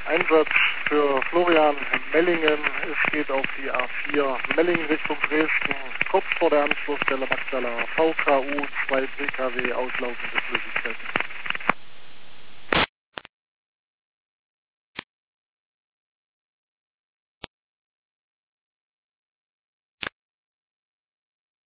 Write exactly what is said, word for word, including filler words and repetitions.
Einsatz für Florian Mellingen. Es geht auf die A vier Mellingen Richtung Dresden. Kurz vor der Anschlussstelle Magdala V K U, zwei P K W, auslaufende Flüssigkeit.